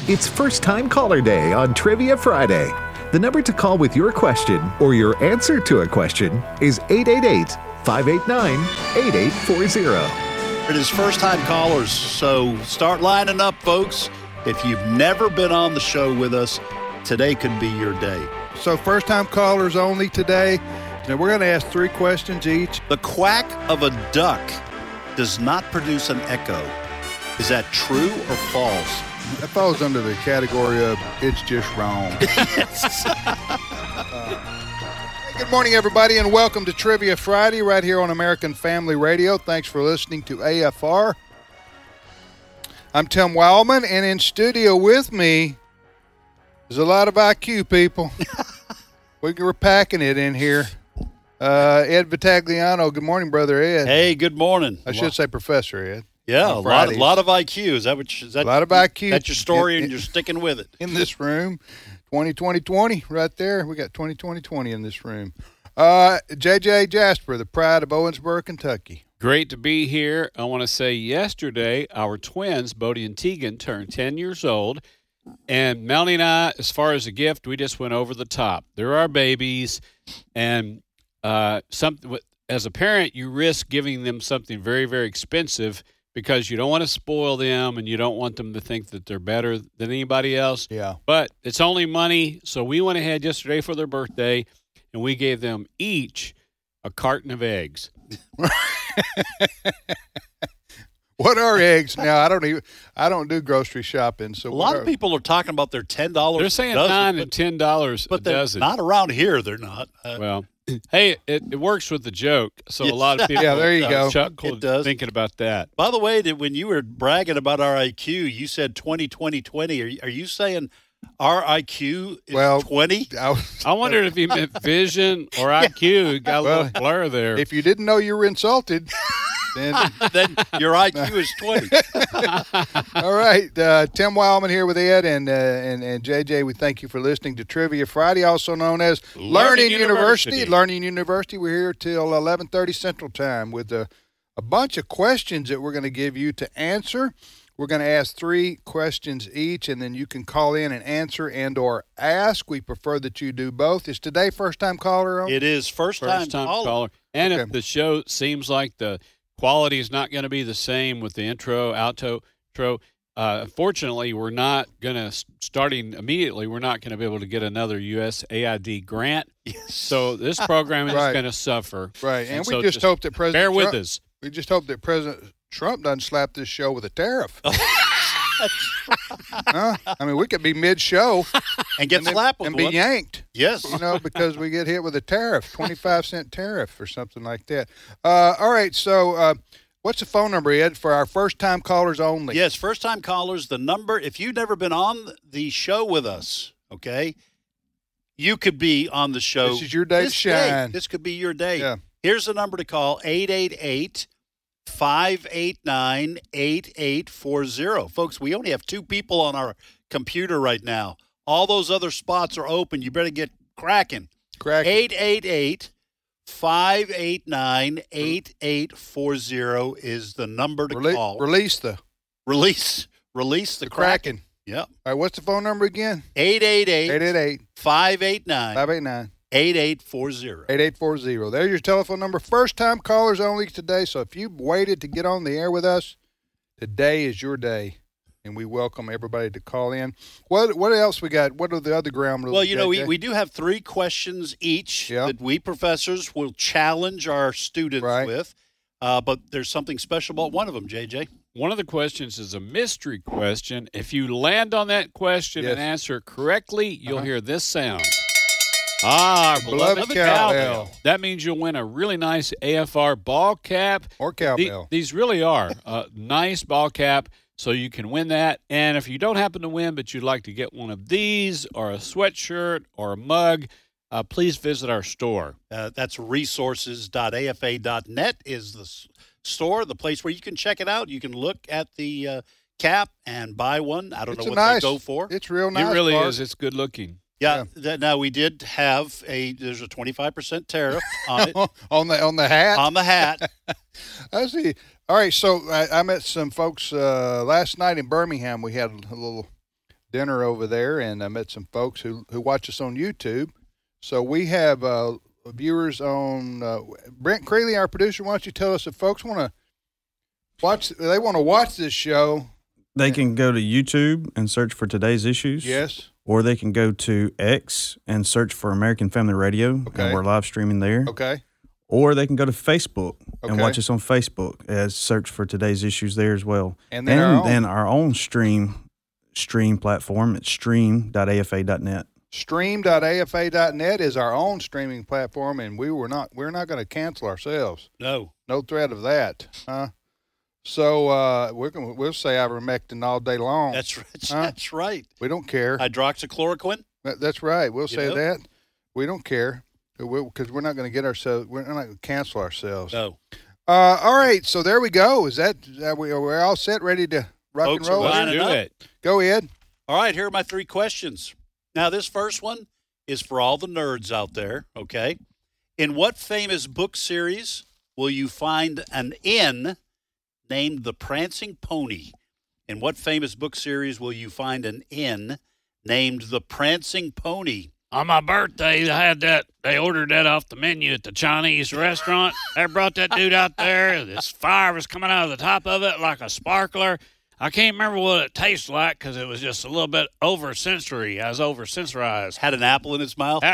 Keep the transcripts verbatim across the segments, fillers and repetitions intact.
It's First Time Caller Day on Trivia Friday. The number to call with your question or your answer to a question is eight eight eight, five eight nine, eight eight four zero. It is first-time callers, so start lining up, folks. If you've never been on the show with us, today could be your day. So first-time callers only today. Now we're going to ask three questions each. The quack of a duck does not produce an echo. Is that true or false? That falls under the category of it's just wrong. Yes. uh, good morning, everybody, and welcome to Trivia Friday right here on American Family Radio. Thanks for listening to A F R. I'm Tim Wildman, and in studio with me is a lot of I Q people. We're packing it in here. Uh, Ed Vitagliano. Good morning, Brother Ed. Hey, good morning. I should say Professor Ed. Yeah, a lot, a lot of I Q. Is that what? Is that a lot of I Q. That's your story, in, and you're sticking with it. In this room, twenty twenty twenty, right there. We got twenty twenty twenty in this room. Uh, J J Jasper, the pride of Owensboro, Kentucky. Great to be here. I want to say yesterday, our twins, Bodie and Tegan, turned ten years old. And Melanie and I, as far as a gift, we just went over the top. They're our babies. And uh, some, as a parent, you risk giving them something very, very expensive because you don't want to spoil them and you don't want them to think that they're better than anybody else. Yeah. But it's only money. So we went ahead yesterday for their birthday, and we gave them each a carton of eggs. What are eggs? Now, I don't even, I don't do grocery shopping. So a lot are, of people are talking about their ten dollars. They're saying dozen, nine but, and ten dollars but a dozen. Not around here. They're not. Uh, Well, hey, it, it works with the joke, so Yeah. a lot of people Yeah, there you go. chuckled It does. thinking about that. By the way, that when you were bragging about our I Q, you said twenty, twenty, twenty. Are you, are you saying our I Q is Well, twenty? I, was, I wondered if he meant vision or I Q. It got a Well, little blur there. if you didn't know you were insulted, then Then your I Q is twenty. all right. Uh, Tim Wildman here with Ed and, uh, and and J J. We thank you for listening to Trivia Friday, also known as Learning, Learning University. University. Learning University. We're here till eleven thirty Central Time with a, a bunch of questions that we're going to give you to answer. We're going to ask three questions each, and then you can call in and answer and or ask. We prefer that you do both. Is today first-time caller on? It is first, First time caller. caller. And Okay. if the show seems like the quality is not going to be the same with the intro, outro, outro, uh, unfortunately, we're not going to, starting immediately, we're not going to be able to get another U S A I D grant. Yes. So this program is Right. going to suffer. Right, and, we so just, hope that President Bear with Trump, us. we just hope that President Trump doesn't slap this show with a tariff. Huh? I mean, we could be mid-show And get and, then- slapped with and be one. yanked, Yes. you know, because we get hit with a tariff, twenty-five cent tariff or something like that. Uh, all right, so uh, what's the phone number, Ed, for our first-time callers only? Yes, first-time callers, the number, if you've never been on the show with us, okay, you could be on the show. This is your day to This shine. This could be your day. Yeah. Here's the number to call, eight eight eight, five eight nine, eight eight four zero. Folks, we only have two people on our computer right now. All those other spots are open. You better get cracking. Crack. eight eight eight, five eight nine, eight eight four zero is the number to Rele- call. Release the, Release release the, the Kraken. Kraken. Yep. All right, what's the phone number again? eight eight eight, eight eight eight, five eight nine, five eight nine, eight eight four zero. eight eight four zero. There's your telephone number. First-time callers only today, so if you've waited to get on the air with us, today is your day, and we welcome everybody to call in. What what else we got? What are the other ground rules? Well, you know, we, J J? we do have three questions each Yeah. that we professors will challenge our students Right. with, uh, but there's something special about one of them, J J. One of the questions is a mystery question. If you land on that question Yes. and answer correctly, you'll Uh-huh. hear this sound. Ah, our Beloved beloved cowbell. That means you'll win a really nice A F R ball cap. Or The- cowbell. these really are a nice ball cap, so you can win that. And if you don't happen to win, but you'd like to get one of these or a sweatshirt or a mug, uh, please visit our store. Uh, that's resources dot a f a dot net is the s- store, the place where you can check it out. You can look at the uh, cap and buy one. I don't It's know a what nice, they go for. It's real nice. it really Bart. is. It's good looking. Yeah. That, now we did have a there's a twenty-five percent tariff on it on the on the hat. on the hat. I see. All right, so I, I met some folks uh, last night in Birmingham. We had a little dinner over there, and I met some folks who, who watch us on YouTube. So we have uh, viewers on uh, Brent Creeley, our producer. Why don't you tell us if folks want to watch? They want to watch this show. They can go to YouTube and search for Today's Issues. Yes. Or they can go to X and search for American Family Radio. Okay. And we're live streaming there. Okay. Or they can go to Facebook and Okay. watch us on Facebook as search for Today's Issues there as well. And then our own. then our own stream stream platform. It's stream dot A F A dot net. stream dot A F A dot net is our own streaming platform, and we were not we're not going to cancel ourselves. No. No threat of that. Huh? So uh, we're gonna, we'll say ivermectin all day long. That's right. Huh? That's right. We don't care. Hydroxychloroquine? That- That's right. We'll You say know? that. We don't care because we're not going to get ourselves. We're not going to cancel ourselves. No. Uh, all right. So there we go. Is that, is that we are we all set, ready to rock Folks and are roll? lining here? Do up. it. Go Ed. All right, here are my three questions. Now, this first one is for all the nerds out there, okay? In what famous book series will you find an inn named the Prancing Pony? In what famous book series will you find an inn named the Prancing Pony? On my birthday, they had that. They ordered that off the menu at the Chinese restaurant. They brought that dude out there. This fire was coming out of the top of it like a sparkler. I can't remember what it tastes like because it was just a little bit over-sensory. I was over-sensorized. Had an apple in its mouth?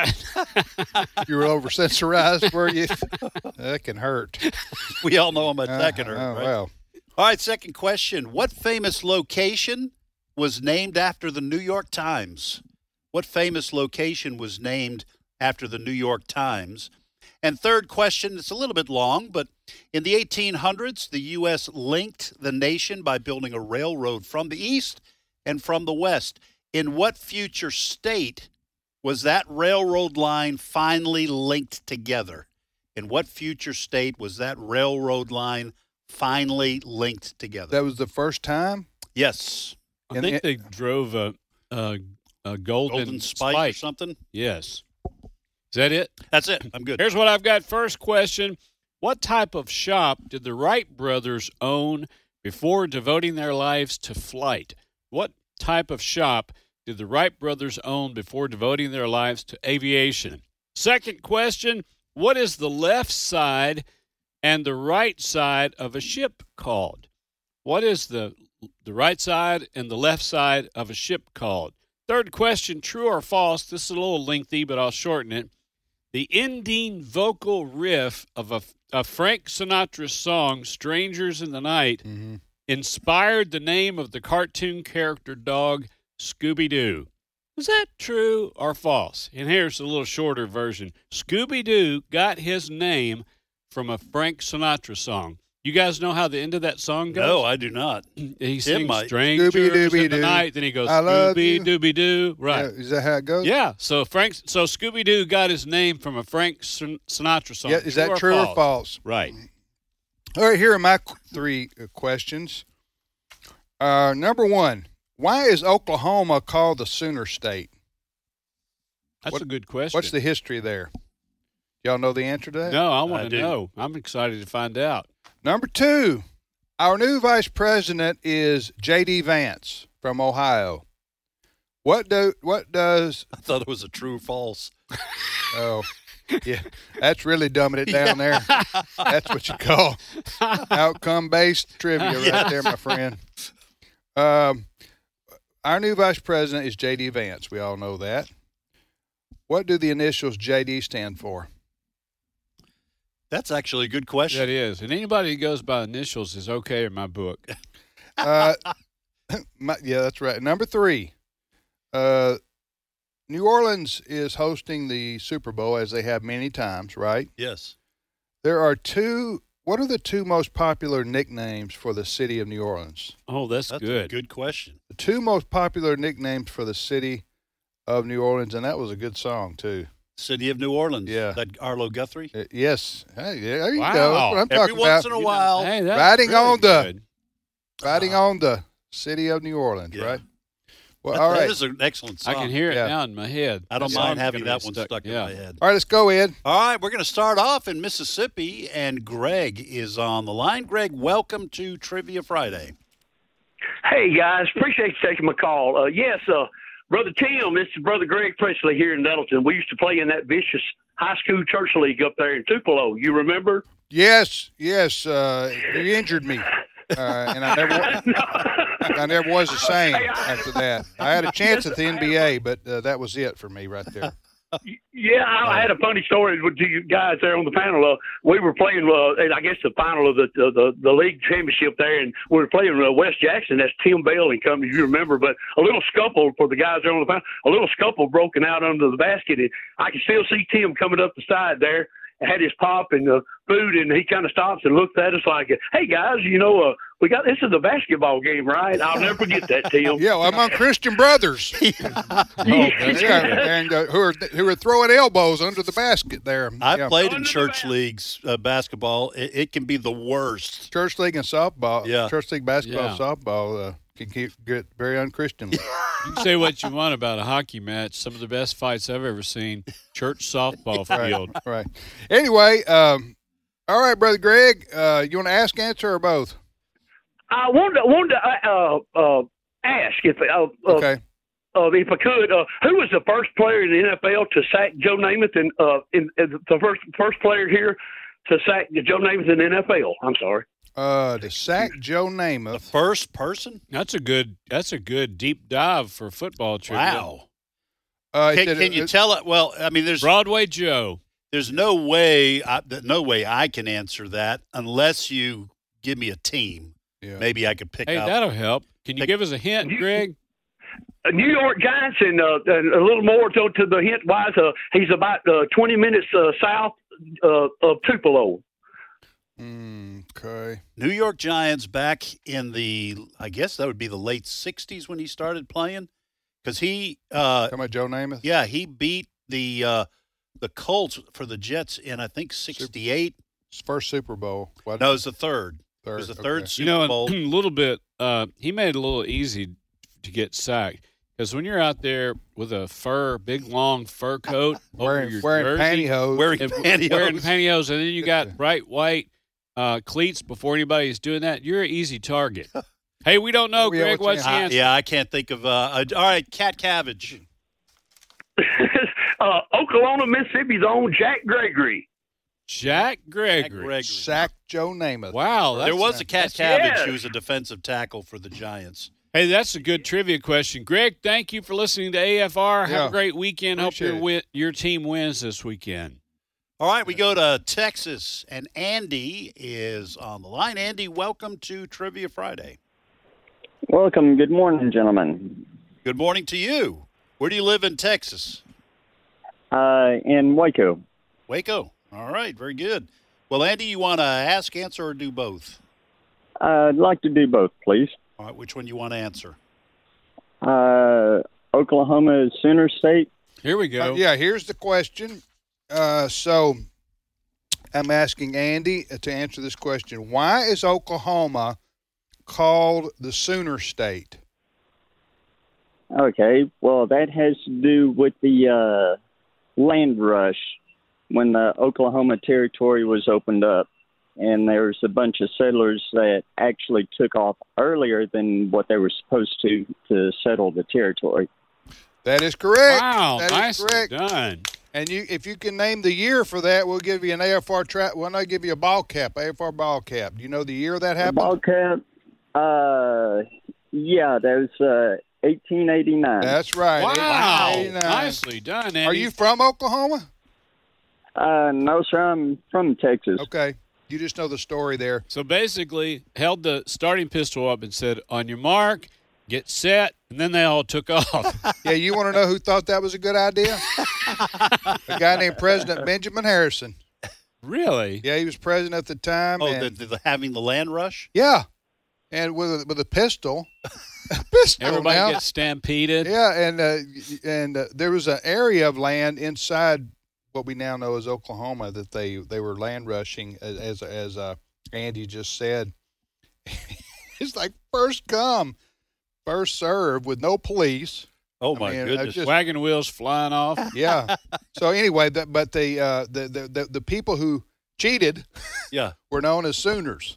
You were over sensorized, were you? That can hurt. We all know I'm a Uh, second, oh, right? well. All right, second question. What famous location was named after the New York Times? What famous location was named after the New York Times? And third question, it's a little bit long, but in the eighteen hundreds, the U S linked the nation by building a railroad from the east and from the west. In what future state was that railroad line finally linked together? In what future state was that railroad line finally linked together? That was the first time? Yes. I And think it- they drove a, a, a golden, Golden spike, spike. or something? Yes. Is that it? That's it. I'm good. Here's what I've got. First question. What type of shop did the Wright brothers own before devoting their lives to flight? What type of shop did the Wright brothers own before devoting their lives to aviation? Second question. What is the left side and the right side of a ship called? What is the the right side and the left side of a ship called? Third question. True or false? This is a little lengthy, but I'll shorten it. The ending vocal riff of a, a Frank Sinatra song, Strangers in the Night, Mm-hmm. inspired the name of the cartoon character dog Scooby-Doo. Is that true or false? And here's a little shorter version. Scooby-Doo got his name from a Frank Sinatra song. You guys know how the end of that song goes? No, I do not. He sings might. Strangers in the Scooby-Dooby-Doo. Night, then he goes I love you. Scooby-Dooby-Doo. Right. Yeah, is that how it goes? Yeah, so Frank, so Scooby Doo got his name from a Frank Sin- Sinatra song. Yeah, is that true or false? Right. All right, here are my qu- three uh, questions. Uh, number one, why is Oklahoma called the Sooner State? That's What- a good question. What's the history there? Y'all know the answer to that? No, I I want to do. know. I'm excited to find out. Number two, our new vice president is J D Vance from Ohio. What do what does I thought it was a true or false. oh yeah, that's really dumbing it down there. That's what you call outcome based trivia right there, my friend. Um, our new vice president is J D Vance. We all know that. What do the initials J D stand for? That's actually a good question. That is. And anybody who goes by initials is okay in my book. Uh, my, yeah, that's right. Number three, uh, New Orleans is hosting the Super Bowl as they have many times, right? Yes. There are two. What are the two most popular nicknames for the city of New Orleans? Oh, that's, That's good. a good question. The two most popular nicknames for the city of New Orleans, and that was a good song too. City of New Orleans. Yeah. That Arlo Guthrie. Uh, yes, hey, yeah, there you Wow. go. That's what I'm Every talking once about. in a while. Hey, that's Riding really on the- good. Riding on the city of New Orleans, Yeah. right? Well, That- all That right, is an excellent I song. can hear it Yeah. now in my head. I don't That mind song's having gonna that be one stuck in yeah. my head. all right. Let's go, Ed. All right, we're going to start off in Mississippi, and Greg is on the line. Greg, welcome to Trivia Friday. Hey, guys. Appreciate you taking my call. Uh, yes, uh, Brother Tim, this is Brother Greg Presley here in Nettleton. We used to play in that vicious high school church league up there in Tupelo. You remember? Yes, yes. Uh, you injured me, uh, and I never, I never was the same after that. I had a chance at the N B A, but uh, that was it for me right there. Yeah, I had a funny story with you guys there on the panel. Uh, we were playing, uh, I guess, the final of the, the the the league championship there, and we were playing uh, West Jackson. That's Tim Bell and company, if you remember. But a little scuffle for the guys there on the panel. A little scuffle broken out under the basket, and I can still see Tim coming up the side there. Had his pop and the food, and he kind of stops and looked at us like, "Hey guys, you know, uh, we got this is a basketball game, right?" I'll never forget that, Tim. Yeah, well, among Christian brothers. Oh, that's Yeah, good. and uh, who are who are throwing elbows under the basket there. I've Yeah. played in Under the church basket. leags uh, basketball. It, it can be the worst. Church league and softball. Yeah. Church league basketball, Yeah. softball uh, can keep, get very unchristianly. You can say what you want about a hockey match. Some of the best fights I've ever seen. Church softball field. Right. Anyway, um, all right, Brother Greg, uh, you want to ask, answer, or both? I wanted to, wanted to uh, uh, ask if uh, uh, Okay. uh, if I could, uh, who was the first player in the N F L to sack Joe Namath, and uh, in, in the first first player here to sack Joe Namath in the N F L? I'm sorry. Uh, to sack Joe The Namath. first person? That's a good. That's a good deep dive for football trivia. Wow. Uh, Can, it- can you it- tell it? Well, I mean, there's Broadway Joe. there's no way I, th- no way I can answer that unless you give me a team. Yeah. Maybe I could pick Hey, up. that'll help. Can you Pick- give us a hint, Greg? Uh, New York Giants, and, uh, and a little more to, to the hint wise, uh, he's about uh, twenty minutes uh, south uh, of Tupelo. Mm, okay. New York Giants back in the, I guess that would be the late sixties when he started playing, because he, uh, Talking about Joe Namath? yeah, he beat the uh, the Colts for the Jets in I think sixty-eight. His first Super Bowl. What? No, it was the third. third. It was the okay. third Super You know, Bowl. a little bit. Uh, he made it a little easy to get sacked because when you're out there with a fur, big long fur coat over Wearing, your wearing jersey, pantyhose. Wearing and pantyhose. wearing pantyhose, and then you got bright white uh, cleats before anybody's doing that, you're an easy target. Hey, we don't know, Yeah, Greg. what's What's the the Uh, answer? yeah, I can't think of. Uh, uh, all right, Cat Cabbage. uh, Oklahoma, Mississippi's own Jack Gregory. Jack Gregory. Gregory. Sack Joe Namath. Wow, that's There was a Cat that's- Cabbage yes. who was a defensive tackle for the Giants. Hey, that's a good trivia question. Greg, thank you for listening to A F R. Have Yeah. a great weekend. Hope Appreciate your it. win- your team wins this weekend. All right, we go to Texas, and Andy is on the line. Andy, welcome to Trivia Friday. Welcome. Good morning, gentlemen. Good morning to you. Where do you live in Texas? Uh, in Waco. Waco. All right, very good. Well, Andy, you want to ask, answer, or do both? Uh, I'd like to do both, please. All right, which one you want to answer? Uh, Oklahoma is Sooner State. Here we go. Uh, yeah, here's the question. Uh, so I'm asking Andy to answer this question. Why is Oklahoma called the Sooner State? Okay. Well, that has to do with the uh, land rush when the Oklahoma Territory was opened up. And there's a bunch of settlers that actually took off earlier than what they were supposed to to settle the territory. That is correct. Wow, That is nicely correct. done. And you, if you can name the year for that, we'll give you an A F R trap. We'll not give you a ball cap, A F R ball cap. Do you know the year that happened? Ball cap. Uh, yeah, that was uh, eighteen eighty-nine. That's right. Wow, eighteen eighty-nine. nicely done, Andy. Are you from Oklahoma? Uh, no, sir. I'm from Texas. Okay. You just know the story there. So basically, held the starting pistol up and said, "On your mark, get set," and then they all took off. Yeah, you want to know who thought that was a good idea? A guy named President Benjamin Harrison. Really? Yeah, he was president at the time. Oh, and, the, the, having the land rush? yeah, and with a, with a pistol. A pistol Everybody now. gets stampeded. Yeah, and uh, and uh, there was an area of land inside what we now know as Oklahoma that they, they were land rushing, as as, as uh, Andy just said. It's like first come, first serve with no police. Oh, I my mean, I goodness. just- Wagon wheels flying off. Yeah. So anyway, that but the, uh, the, the the the people who cheated Yeah. were known as Sooners.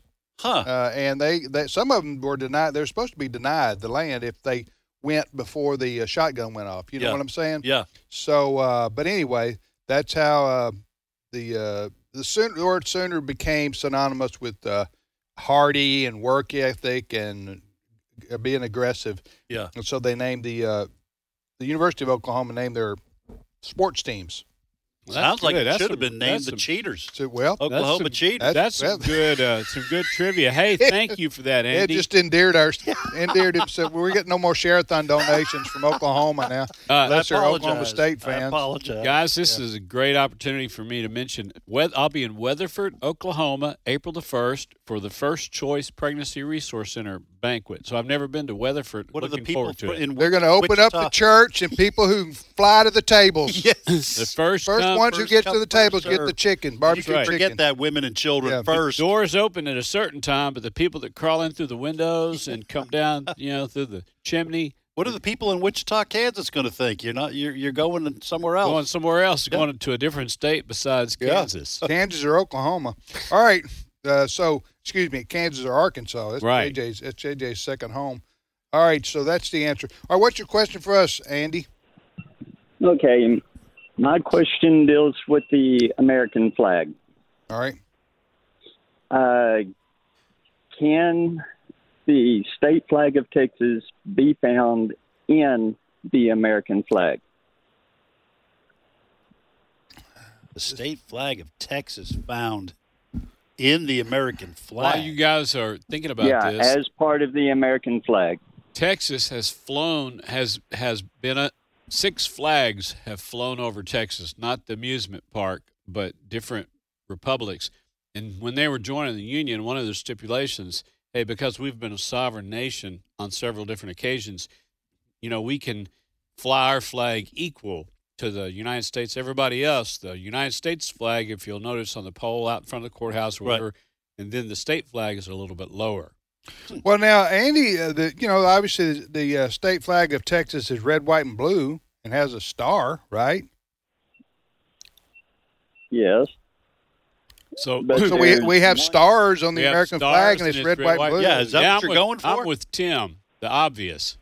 Huh. Uh, and they, they, some of them were denied. They're supposed to be denied the land if they went before the uh, shotgun went off. You know Yeah. what I'm saying? Yeah. So, uh, but anyway, that's how uh, the uh, the, Sooner, the word Sooner became synonymous with uh, hardy and work ethic and uh, being aggressive. Yeah. And so they named the uh, the University of Oklahoma named their sports teams. Well, Sounds that's like good. it That's should some- have been named that's the some- Cheaters. So, well, Oklahoma some- Cheaters. That's- That's some well- good, uh, some good trivia. Hey, thank you for that, it Andy. just endeared our endeared himself. We're getting no more Share-a-thon donations from Oklahoma now, Uh, unless they're apologize. Oklahoma State I fans. apologize. Guys, this is a great opportunity for me to mention. Weth- I'll be in Weatherford, Oklahoma, April the first for the First Choice Pregnancy Resource Center banquet. So I've never been to Weatherford. What are the Looking people forward to it. in They're going to open up the Wichita? church, and people who fly to the tables. Yes. The first, First come, ones who first get come, to the tables first get the served. chicken, barbecue right. chicken. Forget that, women and children Yeah. first. doors open at a certain time, but the people that crawl in through the windows and come down, you know, through the chimney, What are the people in Wichita, Kansas going to think? You're not. You're you're going somewhere else. going somewhere else, Yeah. going to a different state besides Yeah. Kansas. Kansas or Oklahoma. All right. Uh, so, excuse me, Kansas or Arkansas. That's Right. J J's. That's J J's second home. All right. So that's the answer. All right. What's your question for us, Andy? Okay, my question deals with the American flag. All right. Uh, can the state flag of Texas be found in the American flag? The state flag of Texas found in the American flag. While you guys are thinking about yeah, this, as part of the American flag. Texas has flown has has been a Six Flags have flown over Texas, not the amusement park, but different republics. And when they were joining the Union, one of their stipulations, hey, because we've been a sovereign nation on several different occasions, you know, we can fly our flag equal to the United States. Everybody else, the United States flag, if you'll notice on the pole out in front of the courthouse or Right. whatever, and then the state flag is a little bit lower. Well, now, Andy, uh, the you know, obviously the, the uh, state flag of Texas is red, white, and blue and has a star, right? Yes. So, But So we there's we have one- stars on the We have American stars flag, and and it's it's red, red, white, white, and blue. Yeah, is that yeah, what I'm you're with, going for? I'm with Tim, the obvious.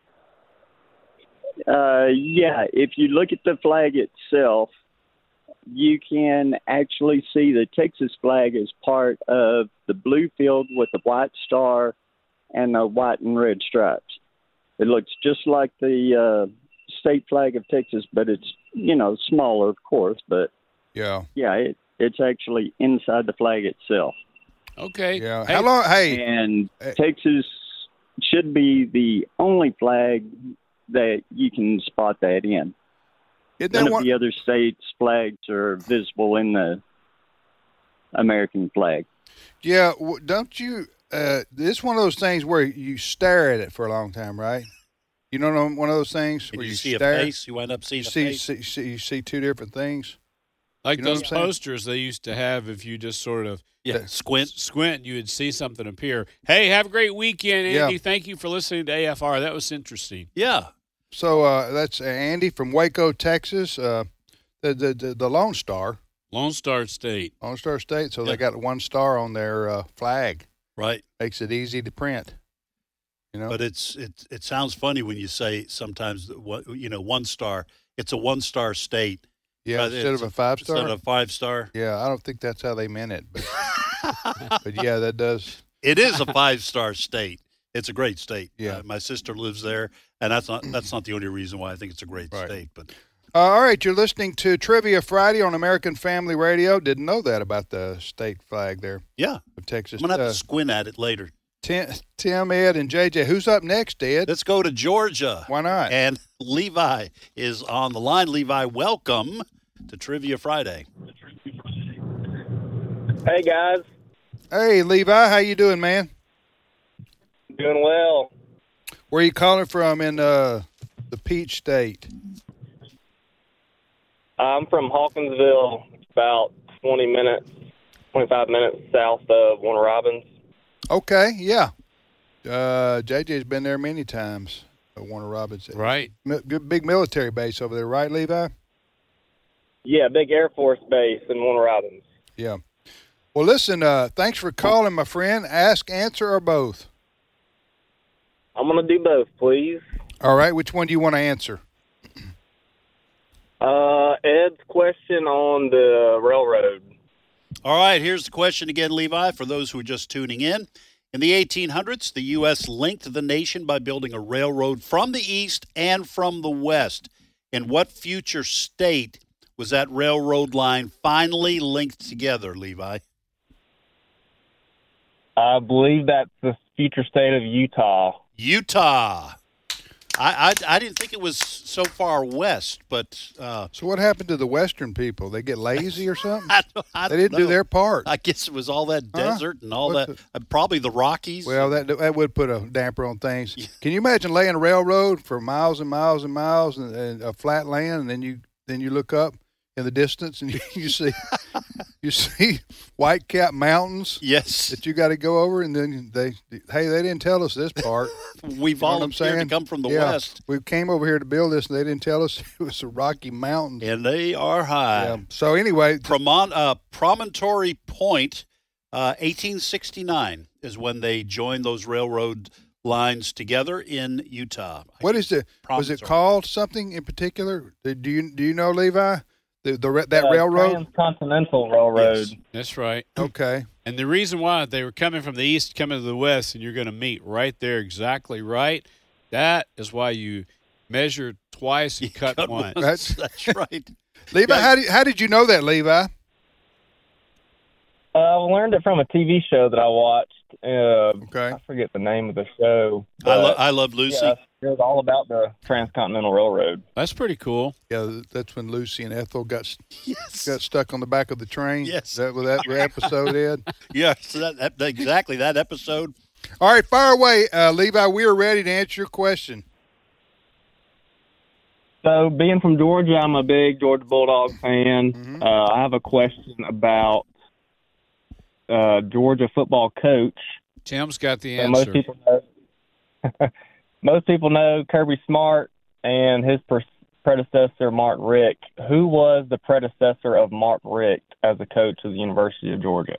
Uh, yeah, if you look at the flag itself, you can actually see the Texas flag as part of the blue field with the white star and the white and red stripes. It looks just like the uh, state flag of Texas, but it's, you know, smaller, of course. But, Yeah, yeah, it, it's actually inside the flag itself. Okay. yeah. Hey, How long? Hey, And eh. Texas should be the only flag that you can spot that in. isn't None that of one? the other states' flags are visible in the American flag. Yeah, w- don't you? Uh, it's one of those things where you stare at it for a long time, right? You know, one of those things And where you, you, see stare. a face, you wind up seeing You a see, face. see, see, you see two different things. Like You know what those I'm saying? posters they used to have, if you just sort of Yeah, squint. squint, you would see something appear. Hey, have a great weekend, Yeah. Andy. Thank you for listening to A F R. That was interesting. Yeah. So uh, that's Andy from Waco, Texas. Uh, the, the the the Lone Star, Lone Star State. Lone Star State. So Yeah. they got one star on their uh, flag. Right. Makes it easy to print. You know. But it's it it sounds funny when you say sometimes that what you know one star. It's a one star state yeah, uh, instead it's of a five instead star. of a five star. Yeah, I don't think that's how they meant it, but but yeah, that does. It is a five star state. It's a great state. Yeah. Uh, my sister lives there, and that's not that's not the only reason why I think it's a great Right. state. But Uh, all right, you're listening to Trivia Friday on American Family Radio. Didn't know that about the state flag there yeah, of Texas. I'm gonna have Uh, to squint at it later. Tim, Tim, Ed, and J J. Who's up next, Ed? Let's go to Georgia. Why not? And Levi is on the line. Levi, welcome to Trivia Friday. Hey guys, Hey, Levi, how you doing, man? doing well. Where are you calling from in uh, the Peach State? I'm from Hawkinsville, about twenty minutes, twenty-five minutes south of Warner Robins. Okay, yeah. Uh, J J's been there many times. Uh, Warner Robins, Right. Mi- good big military base over there, right, Levi? Yeah, big Air Force base in Warner Robins. Yeah. Well, listen, uh, thanks for calling, my friend. Ask, answer, or both. I'm going to do both, please. All right. Which one do you want to answer? Uh, Ed's question on the railroad. All right, here's the question again, Levi, for those who are just tuning in. In the eighteen hundreds, the U S linked the nation by building a railroad from the east and from the west. In what future state was that railroad line finally linked together, Levi? I believe that's the future state of Utah. Utah. I, I, I didn't think it was so far west, but uh, So what happened to the Western people? They get lazy or something? I, don't- I They don't didn't do know. their part. I guess it was all that Huh? desert and all What that. Uh, probably the Rockies. Well, that that would put a damper on things. Can you imagine laying a railroad for miles and miles and miles and, and a flat land, and then you then you look up in the distance and you, you see you see white cap mountains yes, that you got to go over, and then they hey they didn't tell us this part. we You know what I'm volunteered to saying? come from the Yeah. west, We came over here to build this, and they didn't tell us it was the Rocky Mountains. and they are high. Yeah. So anyway, Promon- uh, Promontory Point, uh, eighteen sixty-nine is when they joined those railroad lines together in Utah. what is it? Was it Promontory. called something in particular? Do you do you know, Levi? The, the ra- that Uh, railroad? Transcontinental Railroad. Yes. That's right. Okay. And the reason why they were coming from the east, coming to the west, and you're going to meet right there exactly right, that is why you measure twice and cut, Cut once. once. That's right. Levi, Yeah. how did, how did you know that, Levi? Uh, I learned it from a T V show that I watched. Uh, Okay. I forget the name of the show. I, but, lo- I love Lucy. yeah, it was all about the Transcontinental Railroad. That's pretty cool. Yeah, that's when Lucy and Ethel got Yes. got stuck on the back of the train. Yes. Is that what that episode Ed? Yes, that, that, exactly that episode. All right, fire away, uh, Levi. We are ready to answer your question. So, being from Georgia, I'm a big Georgia Bulldog fan. Mhm. Uh, I have a question about uh, Georgia football coach. Tim's got the So most answer. people know. Most people know Kirby Smart and his per- predecessor, Mark Richt. Who was the predecessor of Mark Richt as a coach of the University of Georgia?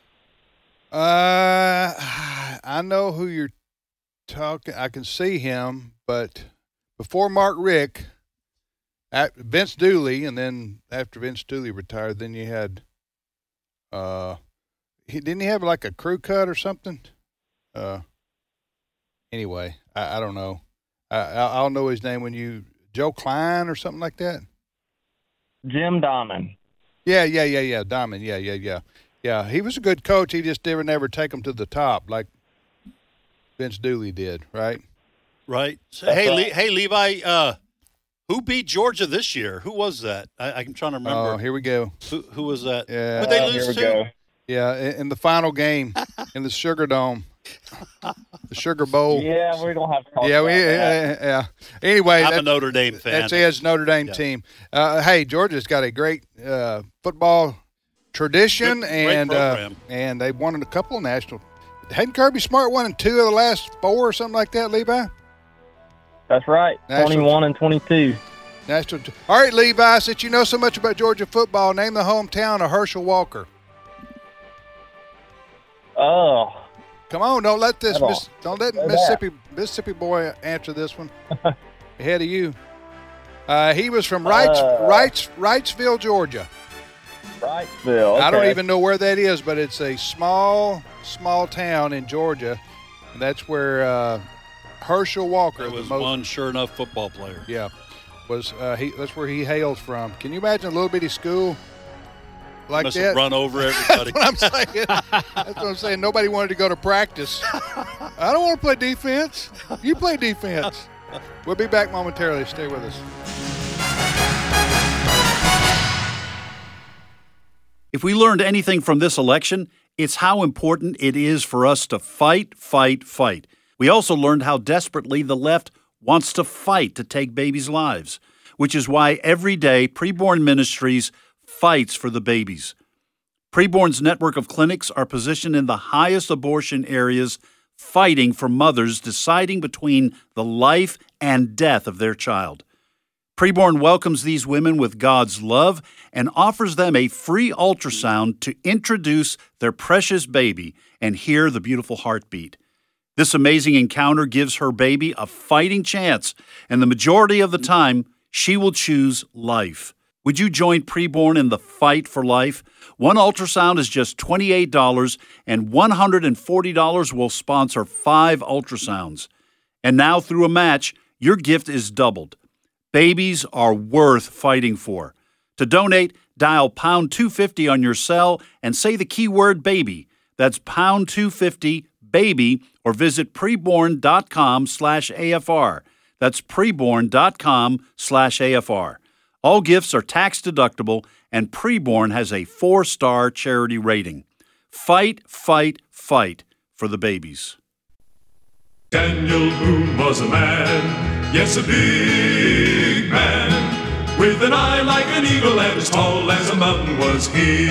Uh, I know who you're talking. I can see him, but before Mark Richt, at Vince Dooley, and then after Vince Dooley retired, then you had, uh, he didn't he have like a crew cut or something? Uh, anyway, I, I don't know. I, I I'll know his name when you Joe Klein or something like that. Jim Diamond. Yeah, yeah, yeah, yeah. Diamond. Yeah, yeah, yeah, yeah. He was a good coach. He just never, never take them to the top like Vince Dooley did, right? Right. So, hey, Le- hey, Levi. Uh, who beat Georgia this year? Who was that? I, I'm trying to remember. Oh, here we go. who, who was that? Yeah. Who'd they Uh, lose here we to? go. Yeah, in, in the final game in the Sugar Dome, the Sugar Bowl. Yeah, we don't have to talk Yeah, about we, that. yeah, yeah. Anyway, I'm a that- Notre Dame fan. that's Ed's Notre Dame Yeah. team. Uh, hey, Georgia's got a great uh, football tradition, Good- great and uh, program. and they've won a couple of national. Hadn't Kirby Smart won in two of the last four or something like that, Levi? That's right. National- twenty-one and twenty-two. National. All right, Levi. Since you know so much about Georgia football, name the hometown of Herschel Walker. Oh, Come on, don't let this Come on. Miss, don't let Say that. Mississippi Mississippi boy answer this one ahead of you. Uh, he was from Wrights, Uh. Wrights, Wrightsville, Georgia. Wrightsville. I don't okay. even know where that is, but it's a small, small town in Georgia, and that's where uh, Herschel Walker, There the was most, one sure enough football player. yeah, was uh, he? That's where he hails from. Can you imagine a little bitty school like Must that? have run over everybody. That's what I'm saying. That's what I'm saying. Nobody wanted to go to practice. I don't want to play defense. You play defense. We'll be back momentarily. Stay with us. If we learned anything from this election, it's how important it is for us to fight, fight, fight. We also learned how desperately the left wants to fight to take babies' lives, which is why every day Preborn Ministries fights for the babies. Preborn's network of clinics are positioned in the highest abortion areas, fighting for mothers deciding between the life and death of their child. Preborn welcomes these women with God's love and offers them a free ultrasound to introduce their precious baby and hear the beautiful heartbeat. This amazing encounter gives her baby a fighting chance, and the majority of the time, she will choose life. Would you join Preborn in the fight for life? One ultrasound is just twenty-eight dollars, and one hundred forty dollars will sponsor five ultrasounds. And now, through a match, your gift is doubled. Babies are worth fighting for. To donate, dial pound two fifty on your cell and say the keyword baby. That's pound two fifty baby, or visit preborn.com slash AFR. That's preborn.com slash AFR. All gifts are tax deductible, and Preborn has a four-star charity rating. Fight, fight, fight for the babies. Daniel Boone was a man, yes, a big man, with an eye like an eagle and as tall as a mountain was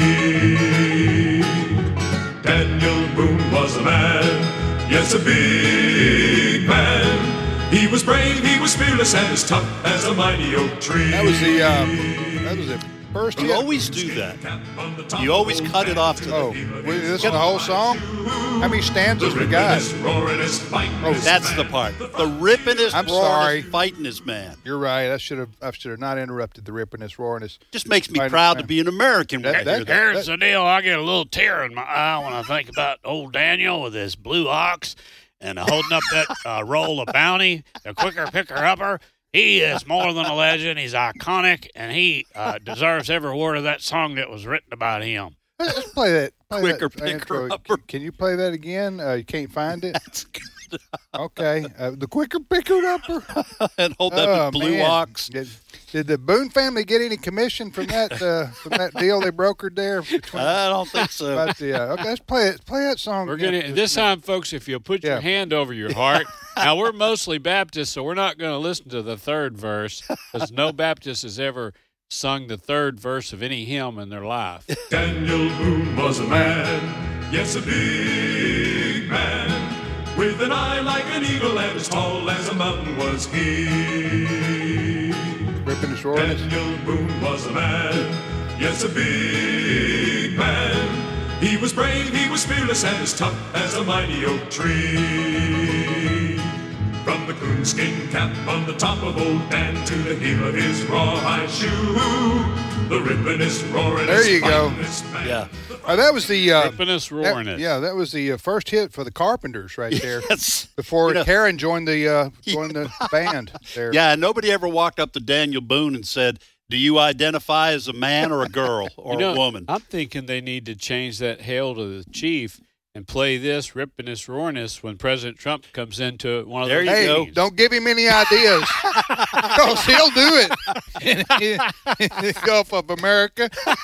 he. Daniel Boone was a man, yes, a big man. He was brave, he was fearless, and as tough as a mighty oak tree. That was the uh, that was the first You hit. always do that. You always cut it off to the... Oh, we listen to the whole song? How many stanzas we got? Oh, that's the part. The rippin'est, I'm roaringest, sorry. fightingest man. You're right. I should have I should have not interrupted the rippin'est, roaringest. Just makes me Fighting proud man. to be an American when That- I that- hear that. Here's the deal. I get a little tear in my eye when I think about old Daniel with his blue ox and holding up that uh, roll of Bounty, the quicker picker-upper. He is more than a legend. He's iconic, and he uh, deserves every word of that song that was written about him. Let's let's play that. Play Quicker that picker intro. upper. Can you play that again? Uh, you can't find it? That's good. Okay. Uh, the quicker picker upper. And hold that Oh, with blue man. ox. Did, did the Boone family get any commission from that uh, from that deal they brokered there? Between, I don't think so. about the, uh, okay, let's play it. Play that song. We're again. gonna this time, folks. If you'll put Yeah. your hand over your heart. Now we're mostly Baptists, so we're not going to listen to the third verse because no Baptist has ever sung the third verse of any hymn in their life. Daniel Boone was a man, yes, a big man, with an eye like an eagle and as tall as a mountain was he. Ripping his roarin'est. Daniel Boone was a man, yes, a big man. He was brave, he was fearless, and as tough as a mighty oak tree. From the coonskin cap on the top of old Dan to the heel of his rawhide shoe, the rippin'est, roaring'est, There you go. fighting'est man. Yeah. Uh, that was the uh, Rippin'est, that- roaring'est. yeah, that was the uh, first hit for the Carpenters right there. Yes. Before You know- Karen joined the uh, joined the band there. Yeah, and nobody ever walked up to Daniel Boone and said, do you identify as a man or a girl or You know, a woman? I'm thinking they need to change that hail to the chief and play this rippin'est, roaring'est when President Trump comes into one of There those you Hey, go. meetings. don't give him any ideas, because he'll do it in the Gulf of America.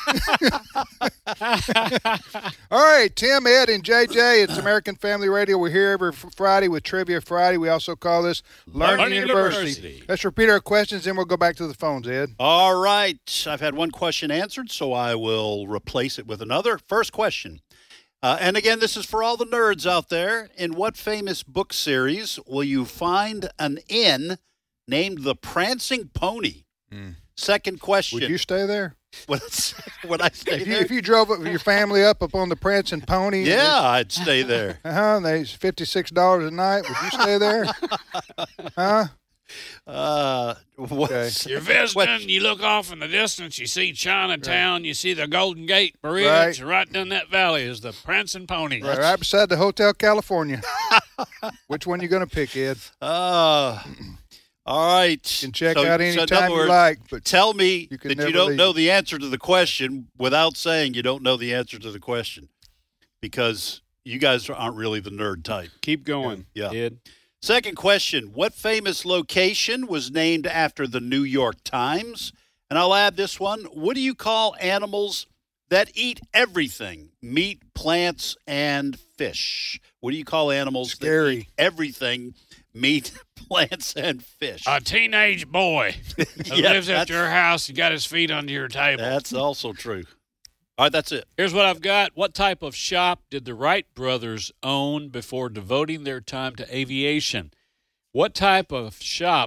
All right, Tim, Ed, and J J, it's American Family Radio. We're here every f- Friday with Trivia Friday. We also call this Learning, Learning University. University. Let's repeat our questions, then we'll go back to the phones, Ed. All right. I've had one question answered, so I will replace it with another. First question. Uh, and again, this is for all the nerds out there. In what famous book series will you find an inn named the Prancing Pony? Second question. Would you stay there? Would, would I stay If you, there? if you drove up with your family up up on the Prancing Pony, yeah, I'd stay there. uh huh, they fifty-six dollars a night. Would you stay there? Huh? Uh, what's, You're what- visiting, you look off in the distance, you see Chinatown, you see the Golden Gate Bridge, Right. and right down that valley is the Prancing Pony. Right, right beside the Hotel California. Which one you gonna pick, Ed? Uh, all right. You can check So- out so any in time other you words, like, but Tell me you can that you never don't leave. know the answer to the question without saying you don't know the answer to the question, because you guys aren't really the nerd type. Keep going, Yeah. Ed. Second question. What famous location was named after the New York Times? And I'll add this one. What do you call animals that eat everything? Meat, plants, and fish. What do you call animals that Scary. eat everything? Meat, plants, and fish. A teenage boy that Yeah, lives at that's- your house and got his feet under your table. That's also true. All right, that's it. Here's what I've got. What type of shop did the Wright brothers own before devoting their time to aviation? What type of shop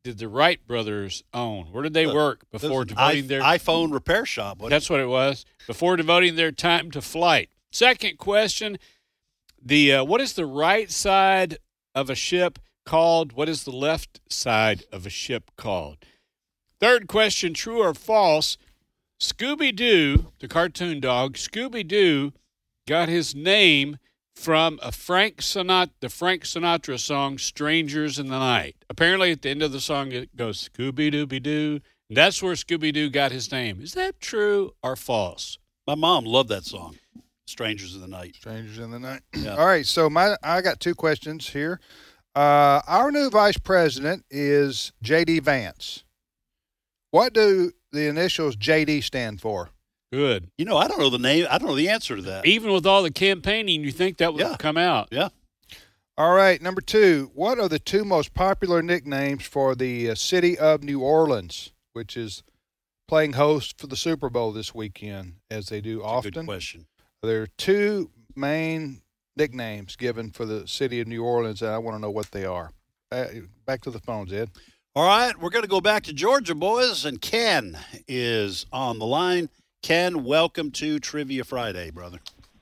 did the Wright brothers own? Where did they work before devoting I, their iPhone repair shop? What? That's what it was. Before devoting their time to flight. Second question: the uh, what is the right side of a ship called? What is the left side of a ship called? Third question: true or false? Scooby-Doo, the cartoon dog, Scooby-Doo got his name from a Frank Sinatra, the Frank Sinatra song, Strangers in the Night. Apparently at the end of the song it goes, Scooby-Dooby-Doo. And that's where Scooby-Doo got his name. Is that true or false? My mom loved that song, Strangers in the Night. Strangers in the Night. Yeah. All right, so my I got two questions here. Uh, our new vice president is J D Vance. What do the initials J D stand for? Good. You know, I don't know the name. I don't know the answer to that. Even with all the campaigning, you think that would Yeah. come out. Yeah. All right, number two. What are the two most popular nicknames for the uh, city of New Orleans, which is playing host for the Super Bowl this weekend, as they do That's often? a good question. There are two main nicknames given for the city of New Orleans, and I want to know what they are. Uh, back to the phones, Ed. All right, we're going to go back to Georgia, boys, and Ken is on the line. Ken, welcome to Trivia Friday, brother.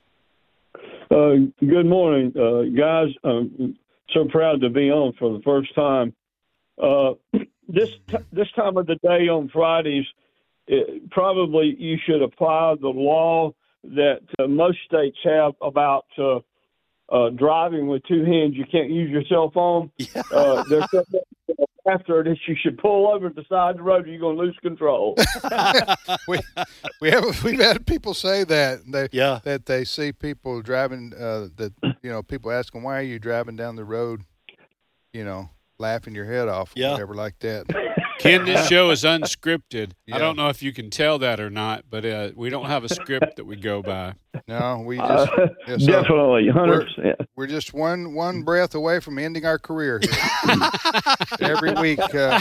Uh, good morning, uh, guys. I'm so proud to be on for the first time. Uh, this t- this time of the day on Fridays, it, probably you should apply the law that uh, most states have about uh, uh, driving with two hands. You can't use your cell phone. Yeah. Uh, there's something after this, you should pull over to the side of the road or you're going to lose control. we we have we've had people say that they Yeah. that they see people driving uh, that you know people ask them, why are you driving down the road, you know, laughing your head off, or Yeah. whatever like that. Ken, this show is unscripted. Yeah. I don't know if you can tell that or not, but uh, we don't have a script that we go by. No, we just Uh, yeah, so definitely, one hundred percent. we're just one one breath away from ending our career here. Every week, uh,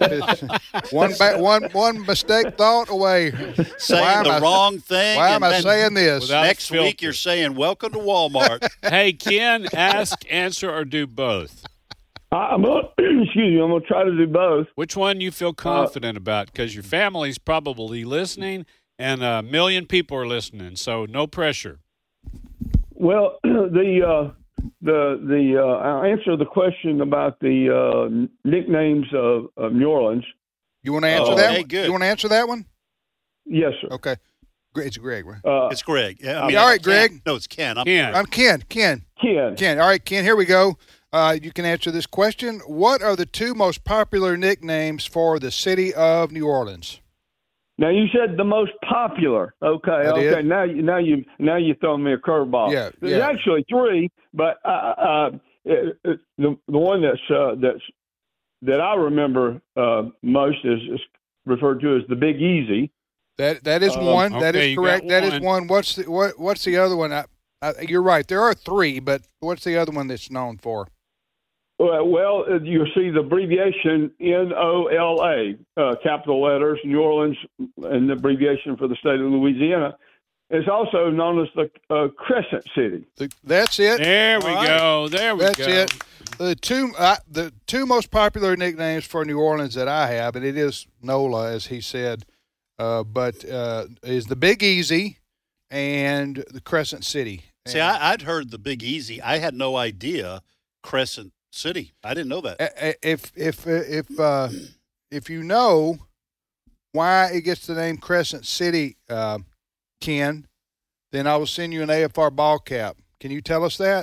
one ba- one one mistake thought away. Saying Why am the I- wrong thing. Why and am I then saying this? Without- Next filter. week, you're saying, welcome to Walmart. Hey, Ken, ask, answer, or do both. I- I'm gonna, excuse me, I'm going to try to do both. Which one you feel confident about? Because your family's probably listening, and a million people are listening, so no pressure. Well, the uh, the the uh, I'll answer the question about the uh, nicknames of, of New Orleans. You want to answer Oh, that? okay, one? good. You want to answer that one? Yes, sir. Okay. Gre- It's Greg, right? Uh, It's Greg. Yeah, I mean, all right, Ken. Greg. No, it's Ken. I'm, Ken, I'm Ken. Ken. Ken. Ken. All right, Ken. Here we go. Uh, you can answer this question. What are the two most popular nicknames for the city of New Orleans? Now you said the most popular. Okay, I okay. did. Now you now you now you throwing me a curveball. Yeah, There's yeah. actually three, but uh, uh, it, it, the the one that's uh, that's that I remember uh, most is, is referred to as the Big Easy. That that is Um, one. That okay, is you got correct. That is one. one. What's the what? What's the other one? I, I, you're right. There are three, but what's the other one that's known for? Well, well, uh, you see the abbreviation N O L A, uh, capital letters, New Orleans, and the abbreviation for the state of Louisiana. It's also known as the uh, Crescent City. The, that's it. there we All right. go. There we That's go. it. The two uh, the two most popular nicknames for New Orleans that I have, and it is NOLA, as he said, uh, but uh, is the Big Easy and the Crescent City. See, I, I'd heard the Big Easy. I had no idea Crescent City. I didn't know that. A- a- if if if uh, if you know why it gets the name Crescent City, uh, Ken, then I will send you an A F R ball cap. Can you tell us that?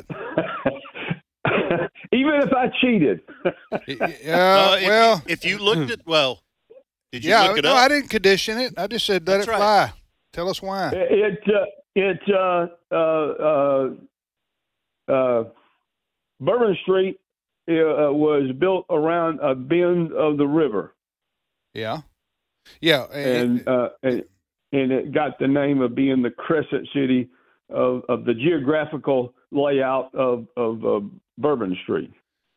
Even if I cheated. Uh, Uh, if, well, if you looked at, well, did you yeah, look it no, up? I didn't condition it. I just said let That's it right. fly. Tell us why. It uh, it uh, uh, uh, uh, Bourbon Street uh, was built around a bend of the river, Yeah, yeah, and, and uh, and, and it got the name of being the Crescent City of, of the geographical layout of of uh, Bourbon Street.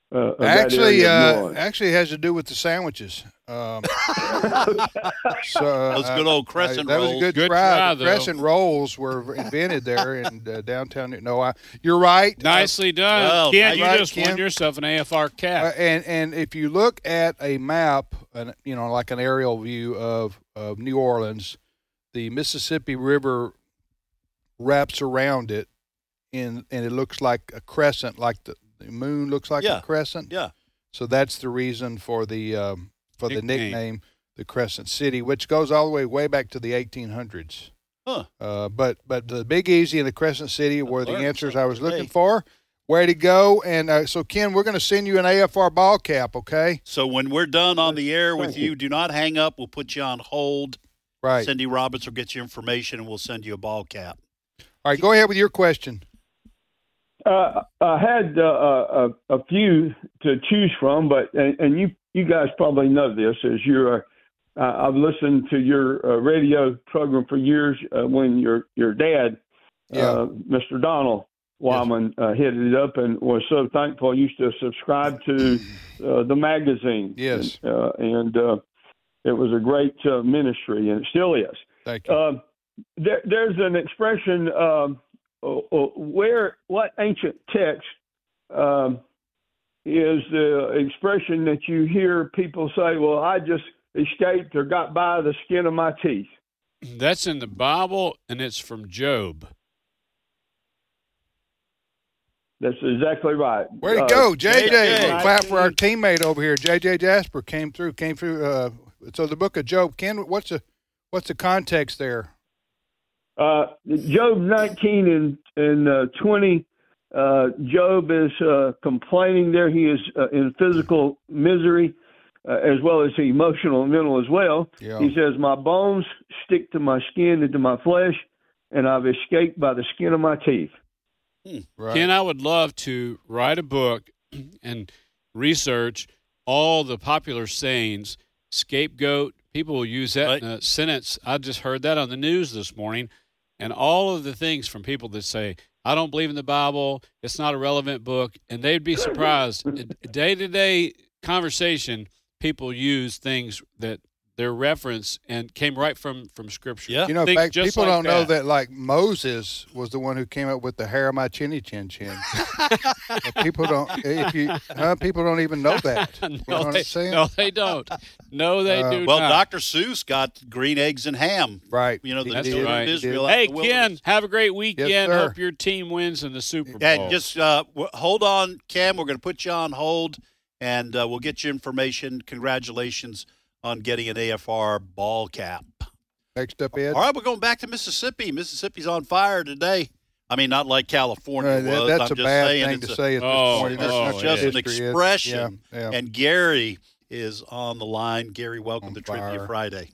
Uh, of that Actually, area of New uh, Orleans. actually, it has to do with the sandwiches. Um, so, uh, Those good old crescent that rolls. was a good, Good try. try, The though. crescent rolls were invented there in uh, downtown. No, I, you're right. Nicely done. Well, Ken, you right, just Ken. won yourself an A F R Uh, cap. and and if you look at a map, an, you know, like an aerial view of, of New Orleans, the Mississippi River wraps around it, in and it looks like a crescent, like the, the moon looks like Yeah. a crescent. Yeah. So that's the reason for the um, for the Nickname. nickname, the Crescent City, which goes all the way way back to the eighteen hundreds. Huh. Uh, but but the Big Easy and the Crescent City were the learned answers I was something looking today. for. Way to go! And uh, so Ken, we're going to send you an A F R ball cap. Okay. So when we're done on the air with Thank you, you. do not hang up. We'll put you on hold. Right. Cindy Roberts will get you information, and we'll send you a ball cap. All right. Go ahead with your question. Uh, I had uh, a, a few to choose from, but and, and you you guys probably know this as you're. Uh, I've listened to your uh, radio program for years uh, when your your dad, Yeah. uh, Mister Donald Wyman, uh, headed it up, and was so thankful. I used to subscribe to uh, the magazine. Yes. and, uh, and uh, it was a great uh, ministry, and it still is. Thank you. Uh, there, there's an expression. Um, uh, uh, where what ancient text um, is the expression that you hear people say, well, I just escaped or got by the skin of my teeth? That's in the Bible, and it's from Job. That's exactly right. Way to Uh, go, J J. J J. We'll clap for our teammate over here, J J Jasper. Came through. Came through. Uh, so the Book of Job. Ken, what's the what's the context there? Uh, Job nineteen and, and uh, twenty, uh, Job is uh, complaining there. He is uh, in physical misery uh, as well as emotional and mental as well. Yeah. He says, my bones stick to my skin and to my flesh, and I've escaped by the skin of my teeth. Right. Ken, I would love to write a book and research all the popular sayings, scapegoat. People will use that Right. in a sentence. I just heard that on the news this morning. And all of the things from people that say, I don't believe in the Bible, it's not a relevant book, and they'd be surprised. In day-to-day conversation, people use things that their reference and came right from, from Scripture. Yeah. You know, in Think fact, just people like don't know that. that, like, Moses was the one who came up with the hair of my chinny chin chin. But people don't, if you, huh, people don't even know that. You know no, what they, I'm saying? no, they don't. No, they Uh, do Well, not. Doctor Seuss got green eggs and ham. Right. You know, the That's children right. of He Israel. did. out Hey, in the Ken, wilderness. have a great weekend. sir. Hope your team wins in the Super Bowl. And just uh, w- hold on, Cam. We're going to put you on hold, and uh, we'll get you information. Congratulations on getting an A F R ball cap. Next up, Ed. All right, we're going back to Mississippi. Mississippi's on fire today. I mean, not like California Uh, that- was. that's I'm a just bad saying thing it's to a- say at this Oh, point. This oh, is just yeah. an History is. expression. Yeah, yeah. And Gary is on the line. Gary, welcome On to Trivia fire. Friday.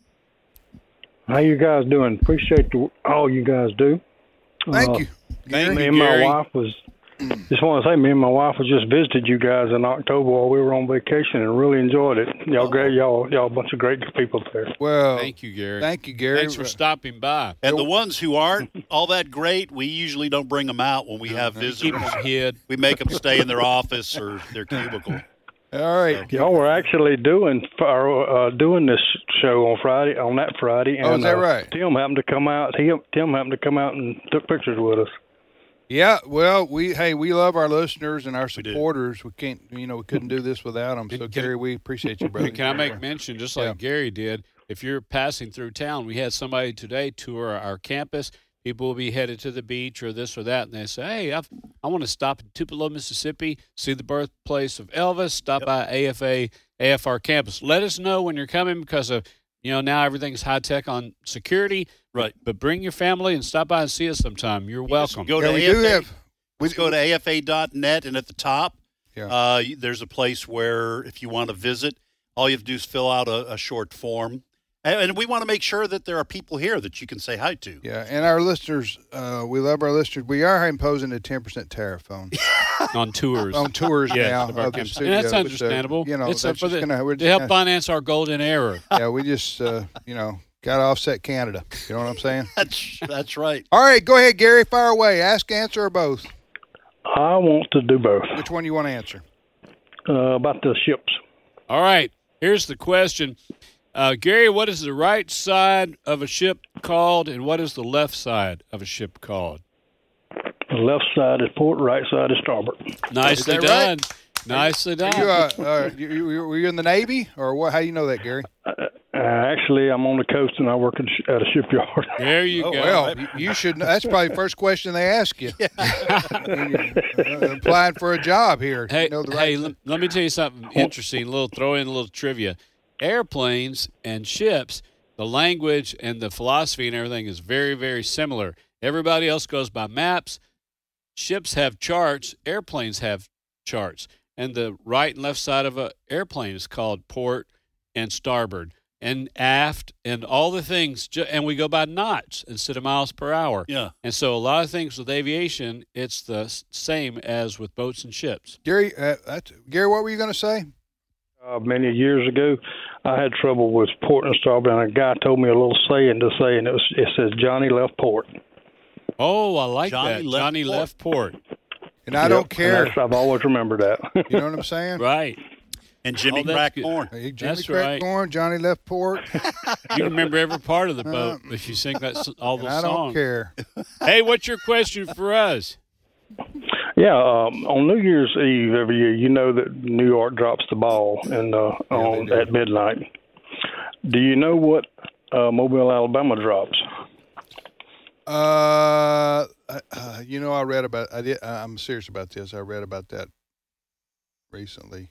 How you guys doing? Appreciate the, all you guys do. Thank Uh, you. Thank Me you, and Gary. my wife was just want to say me and my wife was just visited you guys in October while we were on vacation and really enjoyed it. Y'all great, y'all y'all a bunch of great people there. Well, Thank you, Gary. thank you, Gary. Thanks for stopping by. And the ones who aren't all that great, we usually don't bring them out when we have Keep visitors. them hid. We make them stay in their office or their cubicle. All right. Y'all were actually doing uh, doing this show on Friday on that Friday, and Oh, is that uh, right? Tim happened to come out. He, Tim happened to come out and took pictures with us. Yeah, well, we hey, we love our listeners and our We do. supporters. We can't, you know, we couldn't do this without them. So, Can- Gary, we appreciate you, brother. Can I make mention, just like Yeah. Gary did, if you're passing through town, we had somebody today tour our campus. People will be headed to the beach or this or that, and they say, hey, I've, I want to stop in Tupelo, Mississippi, see the birthplace of Elvis, stop by A F A, A F R campus. Let us know when you're coming because of, you know, now everything's high-tech on security. Right. But bring your family and stop by and see us sometime. You're You just welcome. Go Yeah, to we A F A. do have. We, Let's go to A F A dot net, and at the top, Yeah. uh, you- there's a place where if you want to visit, all you have to do is fill out a, a short form. And, and we want to make sure that there are people here that you can say hi to. Yeah, and our listeners, uh, we love our listeners. We are imposing a ten percent tariff on on tours. on tours Yeah, now of our of the campus. studio. And that's but, uh, understandable. you know, it's uh, that's for just the, gonna, we're to just help gonna, finance our golden era. yeah, we just, uh, you know, got to offset Canada. You know what I'm saying? That's that's right. All right, go ahead, Gary. Fire away. Ask, answer, or both. I want to do both. Which one you want to answer? uh, about the ships. All right. Here's the question. Uh, Gary, what is the right side of a ship called, and what is the left side of a ship called? The left side is port, right side is starboard. Nicely Is that done. right? Nicely done. You, uh, uh, you, you, were you in the Navy, or what? How do you know that, Gary? Uh, actually, I'm on the coast and I work at a sh- at a shipyard. There you Oh, go. well, you- you should. That's probably the first question they ask you. When you're, uh, applying for a job here. Hey, You know the hey, right- let, let me tell you something interesting. A little throw in a little trivia. Airplanes and ships, the language and the philosophy and everything is very, very similar. Everybody else goes by maps. Ships have charts. Airplanes have charts. And the right and left side of an airplane is called port and starboard and aft and all the things. ju- And we go by knots instead of miles per hour. Yeah. And so a lot of things with aviation, it's the s- same as with boats and ships. Gary, uh, that's, Gary, what were you going to say? Uh, many years ago, I had trouble with port and starboard, and a guy told me a little saying to say, and it, was, it says, Johnny left port. Oh, I like Johnny that. left Johnny port. left port. And I Yep, don't and care. that's- I've always remembered that. You know what I'm saying? Right. And Jimmy Oh, that's good. Crackmore. Hey, Jimmy That's right. Crackmore, Johnny left port. You remember every part of the boat if you sing that s- all And those I don't songs. care. Hey, what's your question for us? Yeah, um, on New Year's Eve every year, you know that New York drops the ball and uh, on do. at midnight. Do you know what uh, Mobile, Alabama drops? Uh, uh, you know, I read about. I did. I'm serious about this. I read about that recently.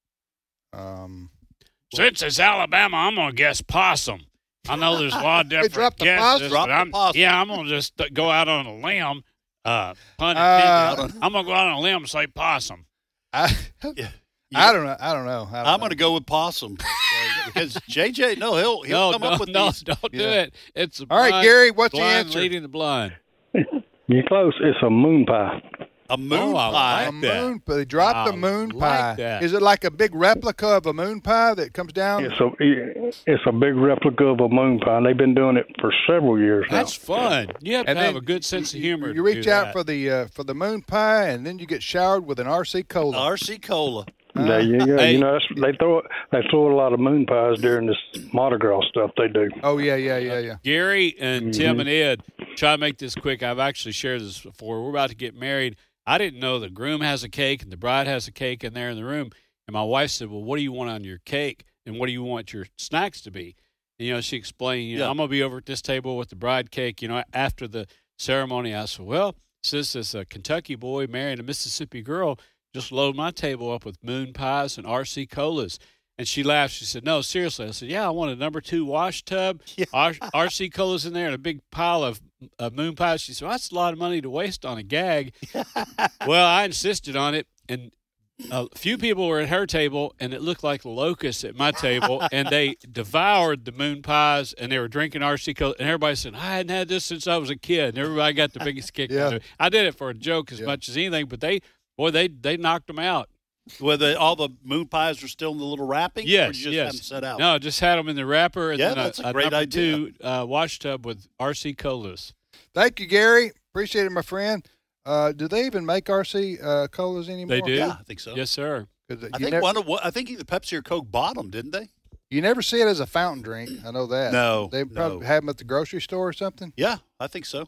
Um, Since it's Alabama, I'm gonna guess possum. I know there's a lot of They different dropped the guesses, possum? Dropped but the I'm, possum. yeah, I'm gonna just uh, go out on a limb. Uh, pun Uh, intended. I'm gonna go out on a limb and say possum. I, Yeah. I don't know. I don't know. I don't I'm know. going to go with possum because J J. No, he'll he'll No, come no, up with no, these. don't do Yeah. it. It's a All right, blind- Gary, what's the blind answer? leading the blind. You're close. It's a moon pie. A moon Oh, I pie. A like that. moon, but they dropped the I moon like pie. that. Is it like a big replica of a moon pie that comes down? It's a it's a big replica of a moon pie, and they've been doing it for several years now. That's fun. You have And to have then a good sense of humor. You to reach do out that. for the uh, for the moon pie, and then you get showered with an R C cola. R C Cola. There you go. Hey. You know, that's, they throw they throw a lot of moon pies during this Mardi Gras stuff they do. Oh yeah, yeah, yeah, yeah. Gary and Mm-hmm. Tim and Ed, try to make this quick. I've actually shared this before. We're about to get married. I didn't know the groom has a cake and the bride has a cake in there in the room. And my wife said, well, what do you want on your cake? And what do you want your snacks to be? And, you know, she explained, you know, Yeah. I'm going to be over at this table with the bride cake. You know, after the ceremony, I said, well, since this a Kentucky boy marrying a Mississippi girl, just load my table up with moon pies and R C colas. And she laughed. She said, no, seriously. I said, yeah, I want a number two wash tub, Yeah. R- RC colas in there, and a big pile of, of moon pies. She said, well, that's a lot of money to waste on a gag. Well, I insisted on it, and a few people were at her table, and it looked like locusts at my table, and they devoured the moon pies, and they were drinking R C cola, and everybody said, I hadn't had this since I was a kid, and everybody got the biggest kick Yeah. out of it. I did it for a joke as Yeah. much as anything, but they, boy, they they knocked them out. Where the, all the moon pies are still in the little wrapping? Or Yes, you just yes. have them set out? No, just had them in the wrapper, and Yeah, then that's a, a great number idea. two uh, wash tub with R C colas. Thank you, Gary. Appreciate it, my friend. Uh, do they even make R C uh, colas anymore? They do? Yeah, I think so. Yes, sir. 'Cause I you think never, one of what I think either Pepsi or Coke bought them, didn't they? you never see it as a fountain drink. I know that. No, They probably no. have them at the grocery store or something. Yeah, I think so.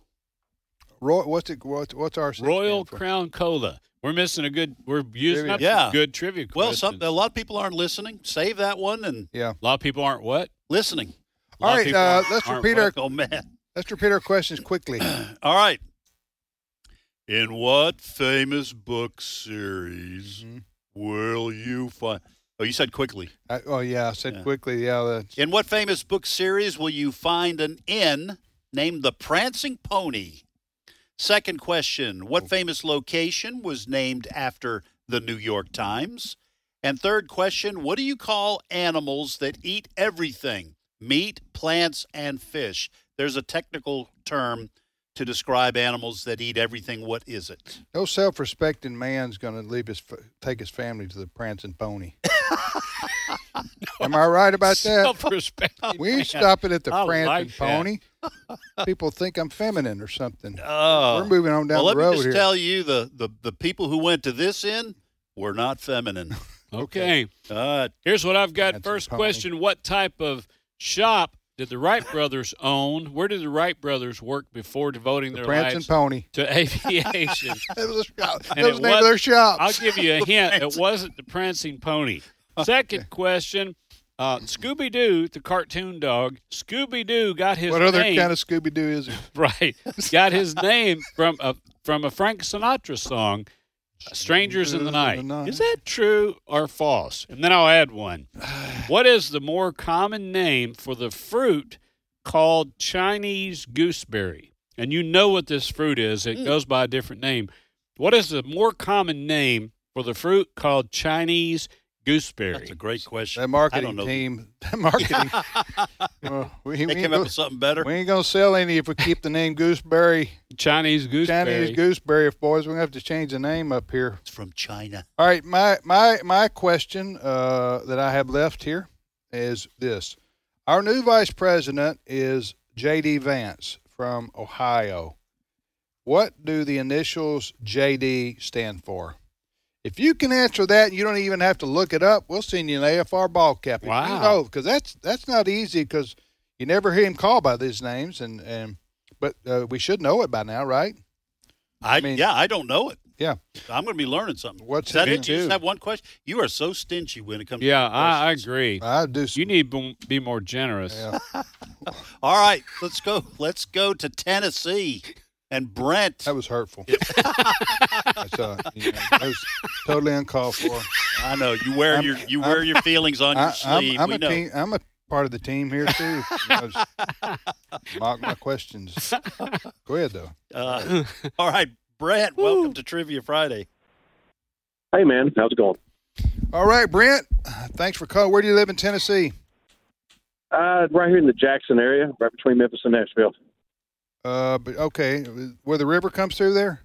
Roy, what's it? What's, what's R C? Royal stand for? Crown Cola. We're missing a good. We're using Trivia. up Yeah. some good trivia. Well, questions. some, a lot of people aren't listening. Save that one and Yeah. a lot of people aren't what? listening. A lot All of right. people Uh, aren't- let's aren't repeat what? our Oh man! let's repeat our questions quickly. All right. In what famous book series Mhm. will you find? Oh, you said quickly. I, oh yeah, I said Yeah. quickly. Yeah. That's, In what famous book series will you find an inn named the Prancing Pony? Second question, what famous location was named after the New York Times? And third question, what do you call animals that eat everything? Meat, plants, and fish. There's a technical term to describe animals that eat everything. What is it? no self-respecting man's going to leave his fa- take his family to the prancing pony. Am I right about that? Self-respecting We man. ain't stopping at the I prancing like that. pony. People think I'm feminine or something. Oh. We're moving on down well, the let road me just here. tell you, the, the, the people who went to this inn were not feminine. Okay. Uh, Here's what I've got. Prancing First Pony. question: what type of shop did the Wright brothers own? Where did the Wright brothers work before devoting The their Prancing lives Pony. to aviation? That was, a shop. And That was it the name of was- their shop. I'll give you a hint. It wasn't the Prancing Pony. Second question: uh, Scooby Doo, the cartoon dog. Scooby Doo got his What other name. kind of Scooby Doo is it? Right. Got his name from a from a Frank Sinatra song, Strangers in the Night. Is that true or false? And then I'll add one. What is the more common name for the fruit called Chinese gooseberry? And you know what this fruit is. It goes by a different name. What is the more common name for the fruit called Chinese gooseberry? That's a great question. That I don't marketing know. team. That marketing. Well, we, They we came ain't up go- with something better. we ain't gonna sell any if we keep the name Gooseberry. Chinese gooseberry. Chinese Gooseberry, boys. We're gonna have to change the name up here. It's from China. All right, my my my question uh, that I have left here is this: our new vice president is J D Vance from Ohio. What do the initials J D stand for? If you can answer that, you don't even have to look it up. We'll send you an A F R ball cap. If Wow. you know, because that's that's not easy because you never hear him called by these names, and and but uh, we should know it by now, right? I, mean- yeah, I don't know it. Yeah. I'm going to be learning something. What's Is that it it? You just do? have one question? You are so stingy when it comes Yeah, to I, I questions. agree. I do. You need to be more generous. Yeah. All right, let's go. Let's go to Tennessee. And Brent. That was hurtful. That's, uh, you know, that was totally uncalled for. I know you wear I'm- your you I'm- wear your feelings on your I, I'm, sleeve. I'm we a know. team. I'm a part of the team here too. You know, just mock my questions. Go ahead though. Uh, all right, Brent. Welcome to Trivia Friday. Hey, man. How's it going? All right, Brent. Thanks for calling. Where do you live in Tennessee? Uh, right here in the Jackson area, right between Memphis and Nashville. Uh, but okay, where the river comes through there.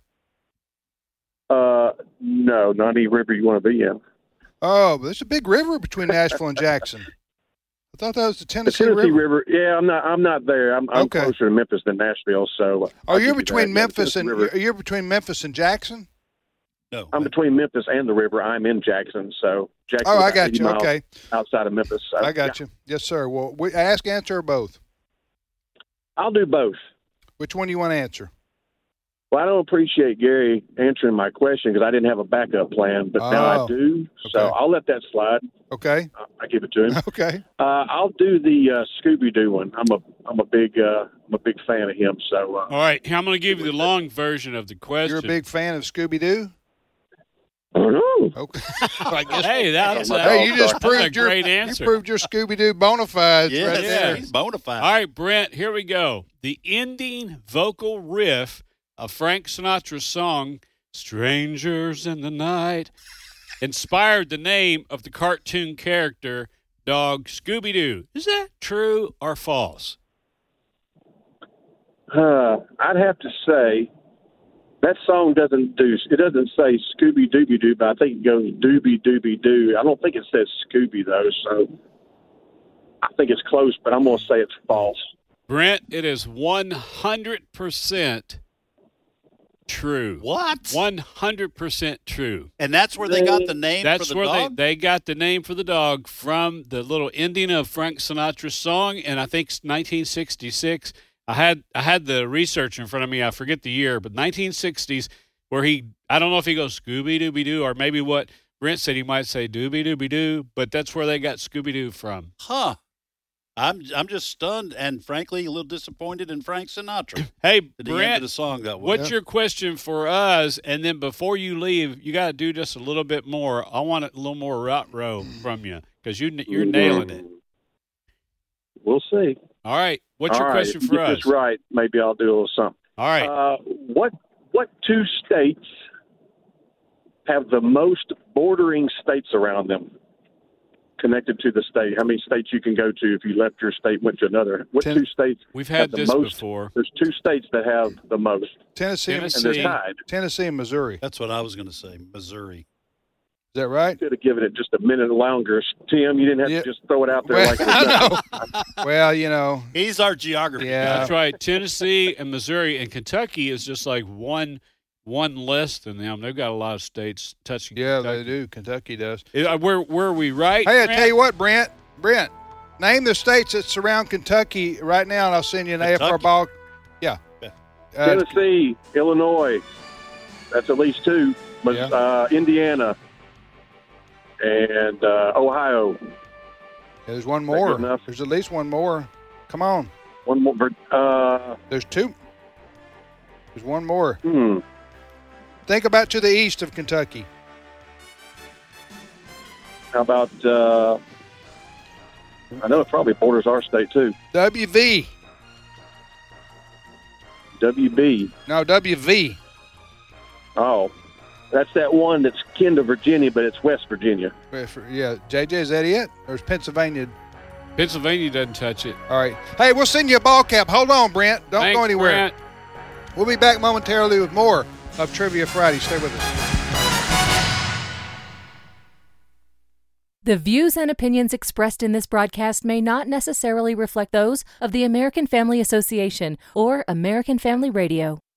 Uh, no, not any river you want to be in. Oh, but there's a big river between Nashville and Jackson. I thought that was the The Tennessee, Tennessee River. River. Yeah, I'm not. I'm not there. I'm, I'm Okay. closer to Memphis than Nashville. So. Oh, I'll you're give you between that. Yeah, Memphis the and River. you're between Memphis and Jackson. No, I'm between Memphis and the river. I'm in Jackson, so Jackson. Oh, I got you. Okay, outside of Memphis. So, I got you. Yes, sir. Well, we ask, answer, or both. I'll do both. Which one do you want to answer? Well, I don't appreciate Gary answering my question because I didn't have a backup plan, but now Oh, I do. So okay. I'll let that slide. Okay. I, I give it to him. Okay. Uh, I'll do the uh, Scooby Doo one. I'm a I'm a big uh, I'm a big fan of him. So uh, All right, I'm going to give you the long version of the question. You're a big fan of Scooby Doo. Oh no. Okay. I guess. Hey, that's uh, Hey, you just that's a proved your great you answer. proved your Scooby Doo bona fides Yeah, right yeah, there. he's bona fide. All right, Brent, here we go. The ending vocal riff of Frank Sinatra's song, Strangers in the Night, inspired the name of the cartoon character, dog Scooby-Doo. Is that true or false? Uh, I'd have to say that song doesn't do. It doesn't say Scooby Dooby Doo, but I think it goes Dooby Dooby Doo. I don't think it says Scooby though, so I think it's close. But I'm going to say it's false. Brent, it is one hundred percent true. What? one hundred percent true. And that's where they got the name That's for the where dog? They, they got the name for the dog from the little ending of Frank Sinatra's song, and I think nineteen sixty-six. I had I had the research in front of me. I forget the year, but nineteen sixties, where he, I don't know if he goes Scooby Dooby Doo or maybe what Brent said he might say Dooby Dooby Doo, but that's where they got Scooby Doo from. Huh. I'm I'm just stunned and frankly a little disappointed in Frank Sinatra. Hey, That he ended Brent, the song that way. what's your question for us? And then before you leave, you got to do just a little bit more. I want a little more route row from you because you, you're nailing it. We'll see. All right. What's your All right, question if you for get us? this right, maybe I'll do a little something. All right. Uh, what what two states have the most bordering states around them connected to the state? How many states you can go to if you left your state, went to another? What Ten- two states? We've have had the this most? before. There's two states that have the most, Tennessee, and- and Tennessee. they're tied. Tennessee and Missouri. Is That's what I was going to say. Missouri. that right? Could have given it just a minute longer, Tim. You didn't have Yeah. to just throw it out there Well, like I know. Well, you know, He's our geography. yeah. That's right. Tennessee and Missouri and Kentucky is just like one one less than them. They've got a lot of states touching. Yeah, Kentucky. they do. Kentucky does. Uh, where where are we right? Hey, I Brent? tell you what, Brent. Brent, name the states that surround Kentucky right now, and I'll send you an A F R Kentucky. ball. Yeah. Uh, Tennessee, Illinois. That's at least two. But Yeah. uh, Indiana and uh, Ohio. there's one Is that more. good enough? There's at least one more. Come on. One more. Uh, There's two. There's one more. hmm. Think about to the east of Kentucky. How about? Uh, I know it probably borders our state too. W V. W B. No, W V. Oh, that's that one that's kin to Virginia, but it's West Virginia. Yeah, J J, is that it? Or is Pennsylvania? Pennsylvania doesn't touch it. All right. Hey, we'll send you a ball cap. Hold on, Brent. Don't Thanks, go anywhere. Brent. We'll be back momentarily with more of Trivia Friday. Stay with us. The views and opinions expressed in this broadcast may not necessarily reflect those of the American Family Association or American Family Radio.